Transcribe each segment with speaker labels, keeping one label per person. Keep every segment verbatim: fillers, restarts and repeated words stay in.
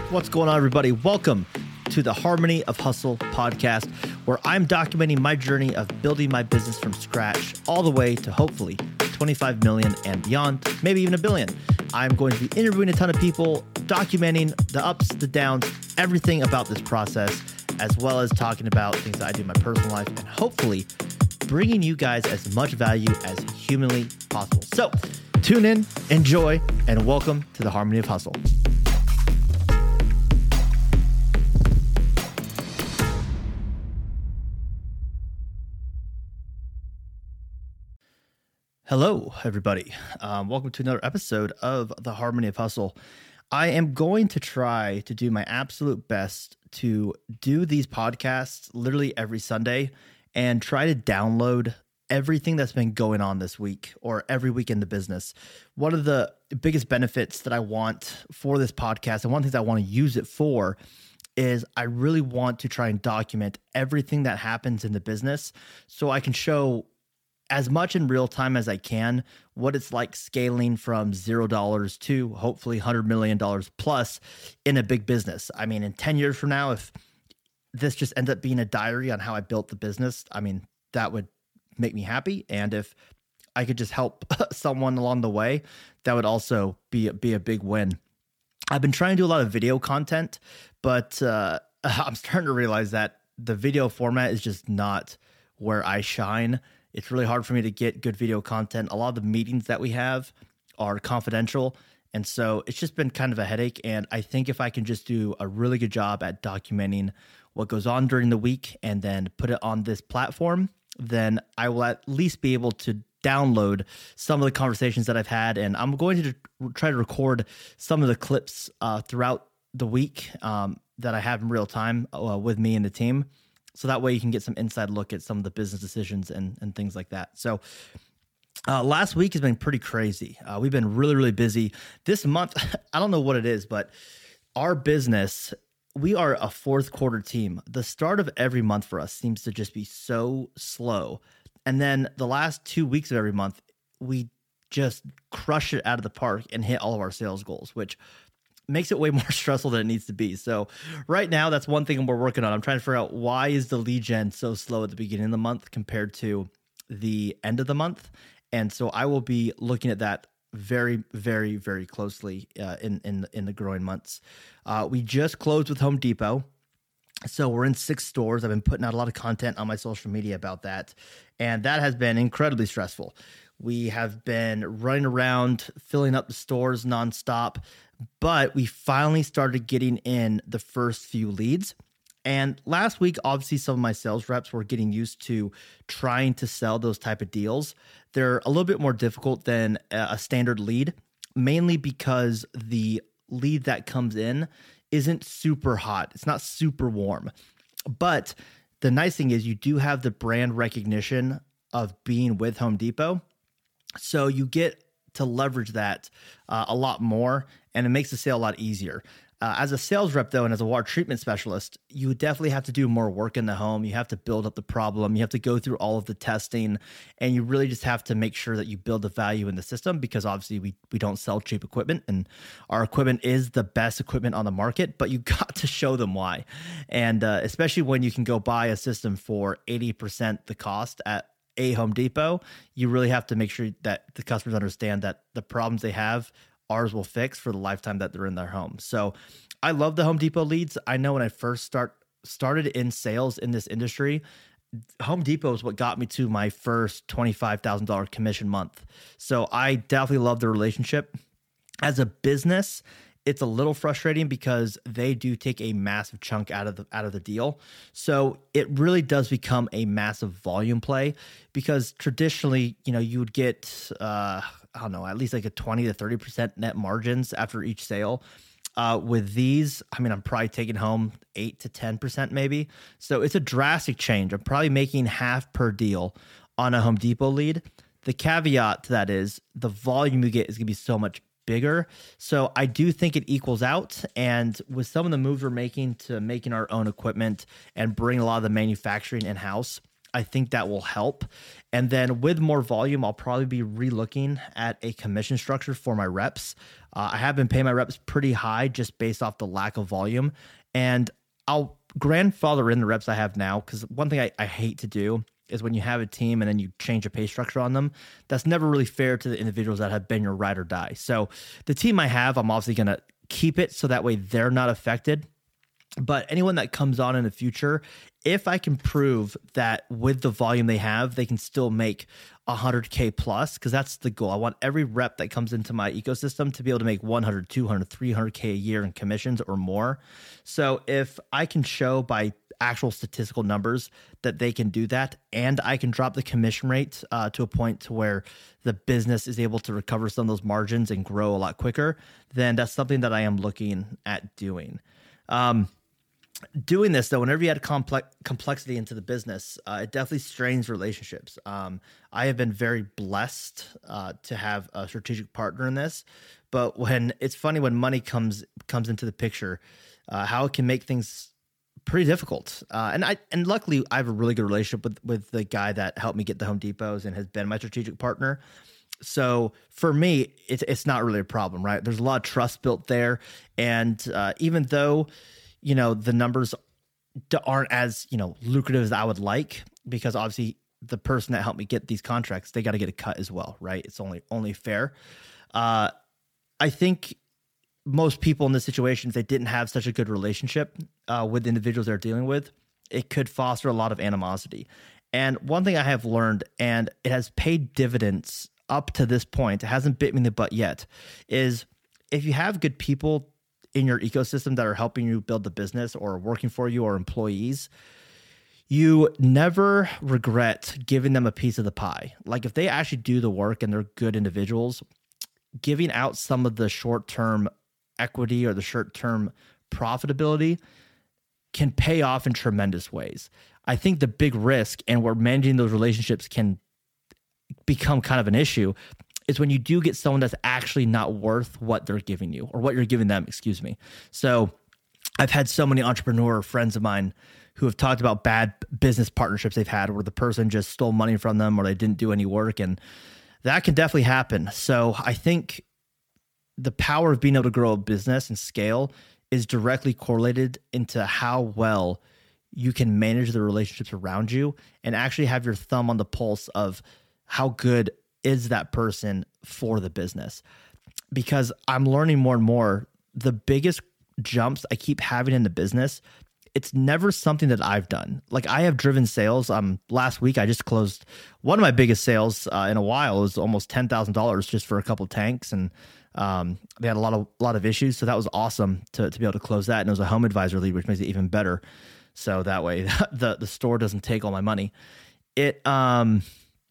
Speaker 1: What's going on, everybody? Welcome to the Harmony of Hustle podcast, where I'm documenting my journey of building my business from scratch all the way to hopefully twenty-five million and beyond, maybe even a billion. I'm going to be interviewing a ton of people, documenting the ups, the downs, everything about this process, as well as talking about things that I do in my personal life, and hopefully bringing you guys as much value as humanly possible. So tune in, enjoy, and welcome to the Harmony of Hustle. Hello, everybody. Um, welcome to another episode of the Harmony of Hustle. I am going to try to do my absolute best to do these podcasts literally every Sunday and try to download everything that's been going on this week or every week in the business. One of the biggest benefits that I want for this podcast, and one of the things I want to use it for, is I really want to try and document everything that happens in the business so I can show as much in real time as I can what it's like scaling from zero dollars to hopefully one hundred million dollars plus in a big business. I mean, in ten years from now, if this just ends up being a diary on how I built the business, I mean, that would make me happy. And if I could just help someone along the way, that would also be, be a big win. I've been trying to do a lot of video content, but uh, I'm starting to realize that the video format is just not where I shine. It's really hard for me to get good video content. A lot of the meetings that we have are confidential. And so it's just been kind of a headache. And I think if I can just do a really good job at documenting what goes on during the week and then put it on this platform, then I will at least be able to download some of the conversations that I've had. And I'm going to try to record some of the clips uh, throughout the week um, that I have in real time uh, with me and the team. So that way you can get some inside look at some of the business decisions and, and things like that. So uh, last week has been pretty crazy. Uh, we've been really, really busy. This month, I don't know what it is, but our business, we are a fourth quarter team. The start of every month for us seems to just be so slow. And then the last two weeks of every month, we just crush it out of the park and hit all of our sales goals, which makes it way more stressful than it needs to be. So right now, that's one thing we're working on. I'm trying to figure out why is the lead gen so slow at the beginning of the month compared to the end of the month. And so I will be looking at that very, very, very closely uh, in, in, in the growing months. Uh, we just closed with Home Depot. So we're in six stores. I've been putting out a lot of content on my social media about that. And that has been incredibly stressful. We have been running around, filling up the stores nonstop, but we finally started getting in the first few leads. And last week, obviously, some of my sales reps were getting used to trying to sell those type of deals. They're a little bit more difficult than a standard lead, mainly because the lead that comes in isn't super hot. It's not super warm. But the nice thing is you do have the brand recognition of being with Home Depot. So you get to leverage that uh, a lot more, and it makes the sale a lot easier. Uh, as a sales rep, though, and as a water treatment specialist, you definitely have to do more work in the home. You have to build up the problem. You have to go through all of the testing, and you really just have to make sure that you build the value in the system, because obviously we we don't sell cheap equipment, and our equipment is the best equipment on the market, but you got to show them why. And uh, especially when you can go buy a system for eighty percent the cost at a Home Depot, you really have to make sure that the customers understand that the problems they have, ours will fix for the lifetime that they're in their home. So I love the Home Depot leads. I know when I first start started in sales in this industry, Home Depot is what got me to my first twenty-five thousand dollars commission month. So I definitely love the relationship. As a business, it's a little frustrating because they do take a massive chunk out of the out of the deal. So it really does become a massive volume play, because traditionally, you know, you would get, uh, I don't know, at least like a twenty to thirty percent net margins after each sale. Uh, with these, I mean, I'm probably taking home eight to ten percent maybe. So it's a drastic change. I'm probably making half per deal on a Home Depot lead. The caveat to that is the volume you get is going to be so much bigger. So I do think it equals out. And with some of the moves we're making to making our own equipment and bring a lot of the manufacturing in-house, I think that will help. And then with more volume, I'll probably be relooking at a commission structure for my reps. Uh, I have been paying my reps pretty high just based off the lack of volume. And I'll grandfather in the reps I have now, because one thing I, I hate to do is when you have a team and then you change a pay structure on them, that's never really fair to the individuals that have been your ride or die. So the team I have, I'm obviously going to keep it so that way they're not affected. But anyone that comes on in the future, if I can prove that with the volume they have, they can still make one hundred K plus, because that's the goal. I want every rep that comes into my ecosystem to be able to make one hundred, two hundred, three hundred K a year in commissions or more. So if I can show by actual statistical numbers that they can do that, and I can drop the commission rate uh, to a point to where the business is able to recover some of those margins and grow a lot quicker, then that's something that I am looking at doing. Um, Doing this, though, whenever you add complex complexity into the business, uh, it definitely strains relationships. Um, I have been very blessed uh, to have a strategic partner in this, but when it's funny when money comes comes into the picture, uh, how it can make things pretty difficult. Uh, and I and luckily, I have a really good relationship with with the guy that helped me get the Home Depots and has been my strategic partner. So for me, it's it's not really a problem, right? There's a lot of trust built there, and uh, even though you know, the numbers aren't as, you know, lucrative as I would like, because obviously the person that helped me get these contracts, they got to get a cut as well, right? It's only, only fair. Uh, I think most people in this situation, if they didn't have such a good relationship uh, with the individuals they're dealing with, it could foster a lot of animosity. And one thing I have learned, and it has paid dividends up to this point, it hasn't bit me in the butt yet, is if you have good people in your ecosystem that are helping you build the business or working for you or employees, you never regret giving them a piece of the pie. Like if they actually do the work and they're good individuals, giving out some of the short-term equity or the short-term profitability can pay off in tremendous ways. I think the big risk, and where managing those relationships can become kind of an issue, is when you do get someone that's actually not worth what they're giving you or what you're giving them, excuse me. So I've had so many entrepreneur friends of mine who have talked about bad business partnerships they've had where the person just stole money from them or they didn't do any work, and that can definitely happen. So I think the power of being able to grow a business and scale is directly correlated into how well you can manage the relationships around you and actually have your thumb on the pulse of how good is that person for the business. Because I'm learning more and more, the biggest jumps I keep having in the business, it's never something that I've done. Like I have driven sales. Um, last week I just closed one of my biggest sales uh, in a while. It was almost ten thousand dollars just for a couple of tanks, and um, they had a lot of lot of issues. So that was awesome to to be able to close that. And it was a home advisor lead, which makes it even better. So that way the the store doesn't take all my money. It um.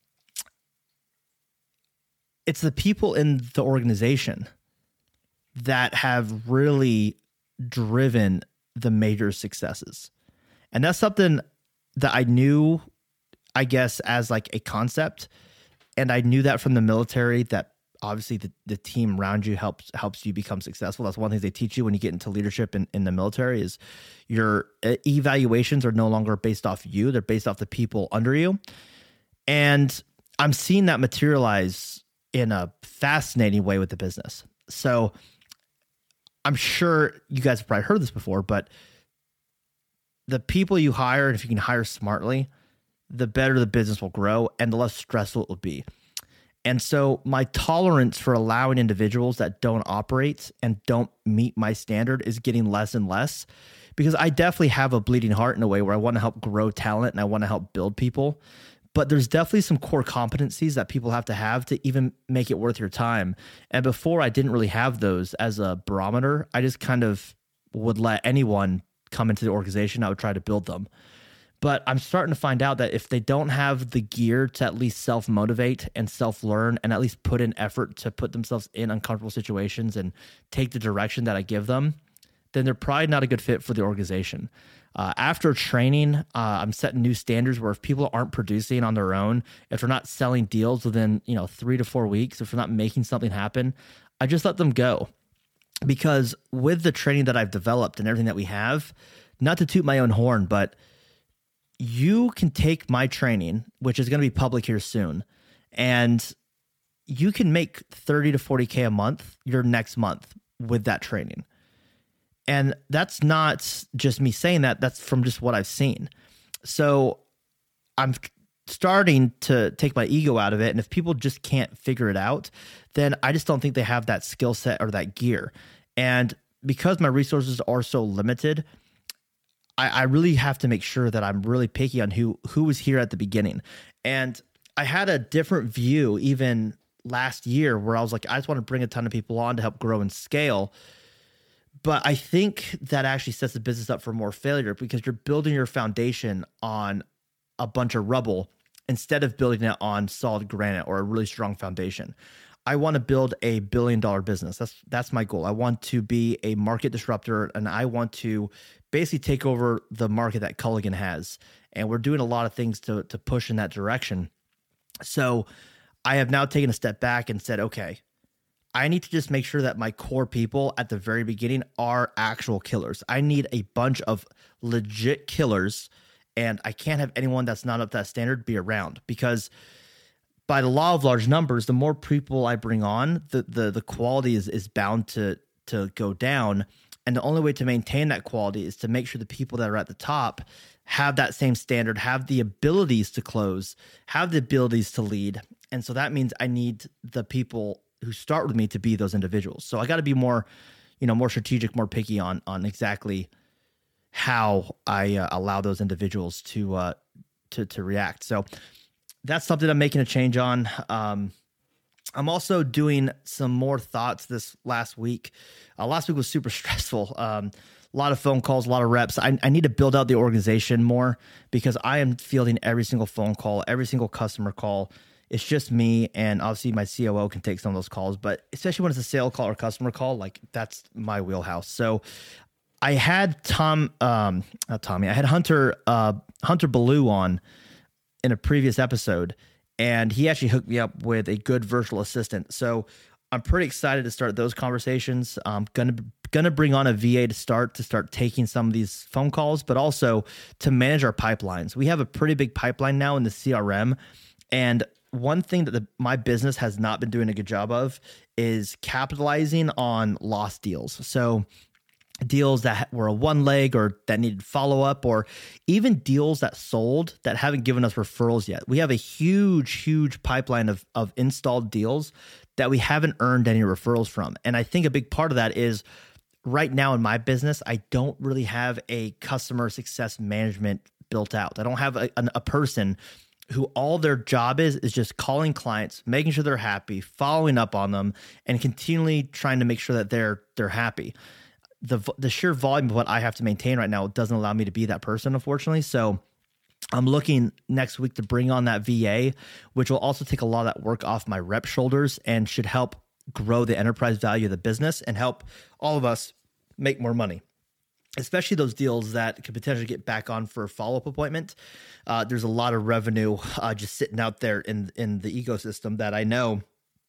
Speaker 1: It's the people in the organization that have really driven the major successes. And that's something that I knew, I guess, as like a concept. And I knew that from the military, that obviously the, the team around you helps helps you become successful. That's one thing they teach you when you get into leadership in, in the military is your evaluations are no longer based off you. They're based off the people under you. And I'm seeing that materialize in a fascinating way with the business. So I'm sure you guys have probably heard this before, but the people you hire, and if you can hire smartly, the better the business will grow and the less stressful it will be. And so my tolerance for allowing individuals that don't operate and don't meet my standard is getting less and less, because I definitely have a bleeding heart in a way where I want to help grow talent and I want to help build people. But there's definitely some core competencies that people have to have to even make it worth your time. And before, I didn't really have those as a barometer. I just kind of would let anyone come into the organization. I would try to build them. But I'm starting to find out that if they don't have the gear to at least self-motivate and self-learn and at least put in effort to put themselves in uncomfortable situations and take the direction that I give them, then they're probably not a good fit for the organization. Uh, after training, uh, I'm setting new standards where if people aren't producing on their own, if they're not selling deals within, you know, three to four weeks, if they're not making something happen, I just let them go. Because with the training that I've developed and everything that we have, not to toot my own horn, but you can take my training, which is going to be public here soon, and you can make thirty to forty K a month your next month with that training. And that's not just me saying that, that's from just what I've seen. So I'm starting to take my ego out of it. And if people just can't figure it out, then I just don't think they have that skill set or that gear. And because my resources are so limited, I, I really have to make sure that I'm really picky on who, who was here at the beginning. And I had a different view even last year where I was like, I just want to bring a ton of people on to help grow and scale. But I think that actually sets the business up for more failure because you're building your foundation on a bunch of rubble instead of building it on solid granite or a really strong foundation. I want to build a billion dollar business. That's that's my goal. I want to be a market disruptor, and I want to basically take over the market that Culligan has. And we're doing a lot of things to to push in that direction. So I have now taken a step back and said, okay, I need to just make sure that my core people at the very beginning are actual killers. I need a bunch of legit killers, and I can't have anyone that's not up to that standard be around, because by the law of large numbers, the more people I bring on, the the the quality is is bound to to go down. And the only way to maintain that quality is to make sure the people that are at the top have that same standard, have the abilities to close, have the abilities to lead. And so that means I need the people who start with me to be those individuals. So I got to be more, you know, more strategic, more picky on on exactly how I uh, allow those individuals to uh, to to react. So that's something I'm making a change on. Um, I'm also doing some more thoughts this last week. Uh, last week was super stressful. Um, a lot of phone calls, a lot of reps. I, I need to build out the organization more because I am fielding every single phone call, every single customer call. It's just me, and obviously my C O O can take some of those calls, but especially when it's a sale call or customer call, like that's my wheelhouse. So I had Tom, um, not Tommy, I had Hunter, uh, Hunter Ballou on in a previous episode, and he actually hooked me up with a good virtual assistant. So I'm pretty excited to start those conversations. I'm gonna gonna bring on a V A to start to start taking some of these phone calls, but also to manage our pipelines. We have a pretty big pipeline now in the C R M, and one thing that the, my business has not been doing a good job of is capitalizing on lost deals. So deals that were a one leg or that needed follow up, or even deals that sold that haven't given us referrals yet. We have a huge, huge pipeline of, of installed deals that we haven't earned any referrals from. And I think a big part of that is right now in my business, I don't really have a customer success management built out. I don't have a, a person who all their job is, is just calling clients, making sure they're happy, following up on them, and continually trying to make sure that they're they're happy. The the sheer volume of what I have to maintain right now doesn't allow me to be that person, unfortunately. So I'm looking next week to bring on that V A, which will also take a lot of that work off my rep shoulders and should help grow the enterprise value of the business and help all of us make more money, especially those deals that could potentially get back on for a follow-up appointment. Uh, there's a lot of revenue uh, just sitting out there in, in the ecosystem that I know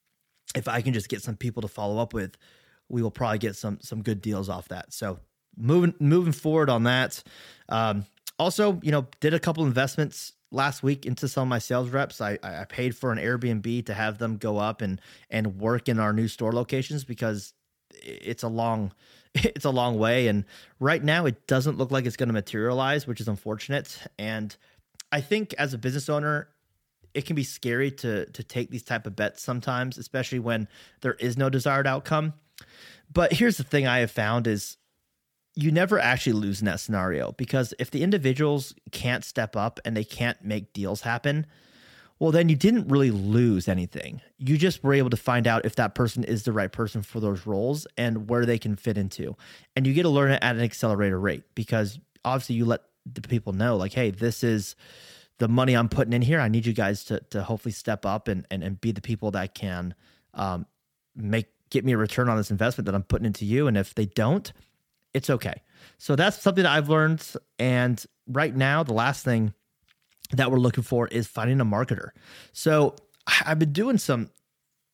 Speaker 1: if I can just get some people to follow up with, we will probably get some some good deals off that. So moving moving forward on that. Um, also, you know, did a couple investments last week into some of my sales reps. I, I paid for an Airbnb to have them go up and and work in our new store locations because it's a long it's a long way. And right now it doesn't look like it's going to materialize, which is unfortunate. And I think as a business owner, it can be scary to to take these type of bets sometimes, especially when there is no desired outcome. But here's the thing I have found is you never actually lose in that scenario, because if the individuals can't step up and they can't make deals happen, well, then you didn't really lose anything. You just were able to find out if that person is the right person for those roles and where they can fit into. And you get to learn it at an accelerated rate, because obviously you let the people know, like, hey, this is the money I'm putting in here. I need you guys to to hopefully step up and and, and be the people that can um, make get me a return on this investment that I'm putting into you. And if they don't, it's okay. So that's something that I've learned. And right now, the last thing that we're looking for is finding a marketer. So I've been doing some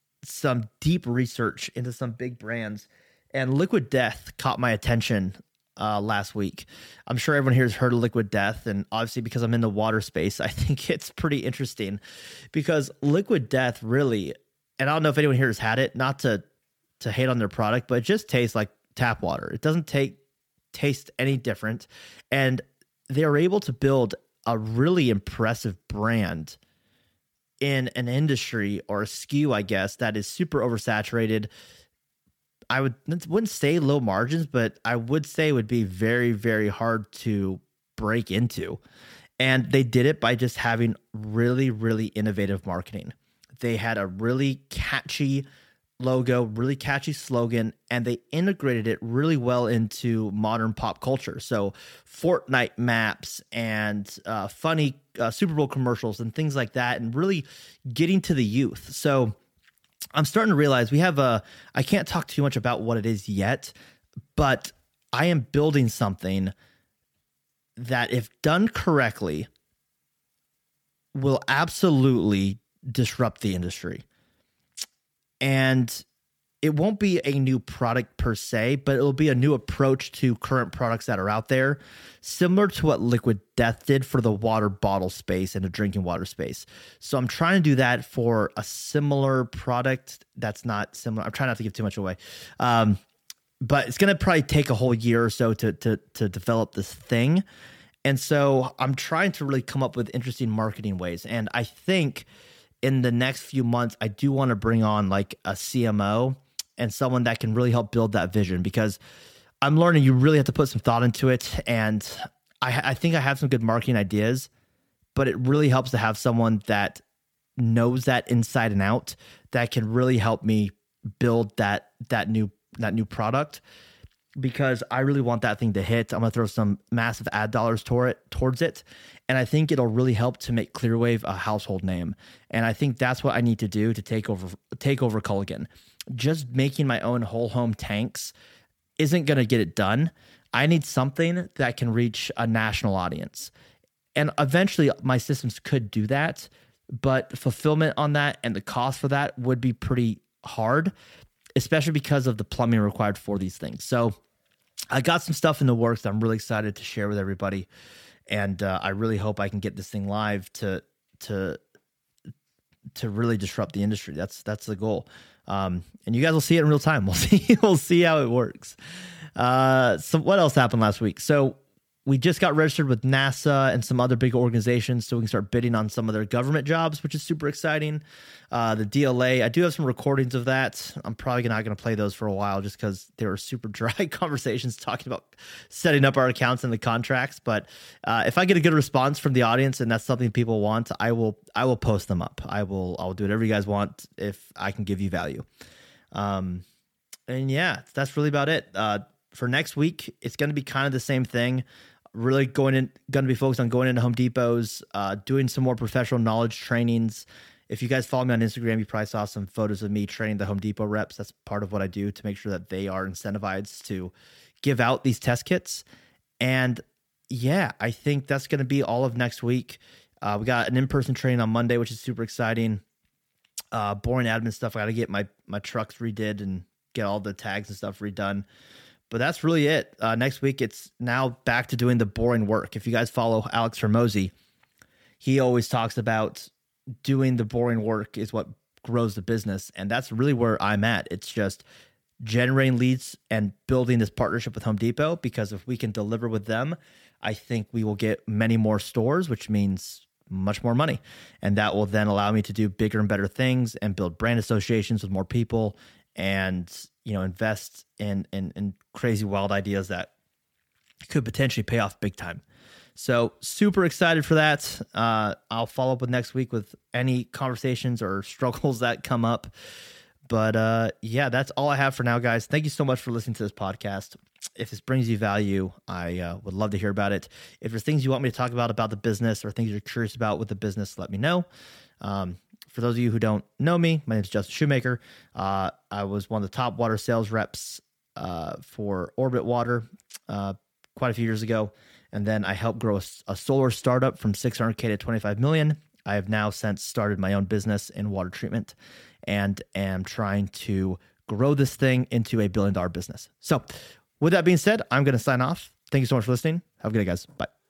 Speaker 1: some deep research into some big brands, and Liquid Death caught my attention uh, last week. I'm sure everyone here has heard of Liquid Death, and obviously because I'm in the water space, I think it's pretty interesting because Liquid Death really, and I don't know if anyone here has had it, not to to hate on their product, but it just tastes like tap water. It doesn't take taste any different, and they are able to build a really impressive brand in an industry or a S K U, I guess, that is super oversaturated. I would wouldn't say low margins, but I would say it would be very, very hard to break into. And they did it by just having really, really innovative marketing. They had a really catchy logo, really catchy slogan, and they integrated it really well into modern pop culture. So Fortnite maps and uh, funny uh, Super Bowl commercials and things like that, and really getting to the youth. So I'm starting to realize we have a, I can't talk too much about what it is yet, but I am building something that, if done correctly, will absolutely disrupt the industry. And it won't be a new product per se, but it'll be a new approach to current products that are out there, similar to what Liquid Death did for the water bottle space and the drinking water space. So I'm trying to do that for a similar product that's not similar. I'm trying not to give too much away. Um, but it's going to probably take a whole year or so to, to, to develop this thing. And so I'm trying to really come up with interesting marketing ways. And I think in the next few months, I do want to bring on like a C M O and someone that can really help build that vision, because I'm learning you really have to put some thought into it. And I, I think I have some good marketing ideas, but it really helps to have someone that knows that inside and out, that can really help me build that, that new, that new product, because I really want that thing to hit. I'm going to throw some massive ad dollars toward it, towards it. And I think it'll really help to make Clearwave a household name. And I think that's what I need to do to take over, take over Culligan. Just making my own whole home tanks isn't going to get it done. I need something that can reach a national audience. And eventually my systems could do that, but fulfillment on that and the cost for that would be pretty hard, especially because of the plumbing required for these things. So I got some stuff in the works that I'm really excited to share with everybody. And uh, I really hope I can get this thing live to, to, to really disrupt the industry. That's, that's the goal. Um, and you guys will see it in real time. We'll see, we'll see how it works. Uh, so what else happened last week? So we just got registered with NASA and some other big organizations, so we can start bidding on some of their government jobs, which is super exciting. Uh, the D L A, I do have some recordings of that. I'm probably not going to play those for a while just because they were super dry conversations talking about setting up our accounts and the contracts. But uh, if I get a good response from the audience and that's something people want, I will I will post them up. I will I'll do whatever you guys want if I can give you value. Um, and yeah, that's really about it. Uh, for next week, it's going to be kind of the same thing. Really going in, going to be focused on going into Home Depots, uh, doing some more professional knowledge trainings. If you guys follow me on Instagram, you probably saw some photos of me training the Home Depot reps. That's part of what I do to make sure that they are incentivized to give out these test kits. And yeah, I think that's going to be all of next week. Uh, we got an in-person training on Monday, which is super exciting. Uh, boring admin stuff. I got to get my, my trucks redid and get all the tags and stuff redone. But that's really it. Uh, next week, it's now back to doing the boring work. If you guys follow Alex Hormozi, he always talks about doing the boring work is what grows the business. And that's really where I'm at. It's just generating leads and building this partnership with Home Depot, because if we can deliver with them, I think we will get many more stores, which means much more money. And that will then allow me to do bigger and better things and build brand associations with more people and, you know, invest in, in, in crazy wild ideas that could potentially pay off big time. So super excited for that. Uh, I'll follow up with next week with any conversations or struggles that come up. But uh, yeah, that's all I have for now, guys. Thank you so much for listening to this podcast. If this brings you value, I uh, would love to hear about it. If there's things you want me to talk about about the business or things you're curious about with the business, let me know. Um, For those of you who don't know me, my name is Justin Shoemaker. Uh, I was one of the top water sales reps uh, for Orbit Water uh, quite a few years ago. And then I helped grow a, a solar startup from six hundred K to twenty-five million. I have now since started my own business in water treatment and am trying to grow this thing into a billion dollar business. So with that being said, I'm going to sign off. thank you so much for listening. Have a good day, guys. Bye.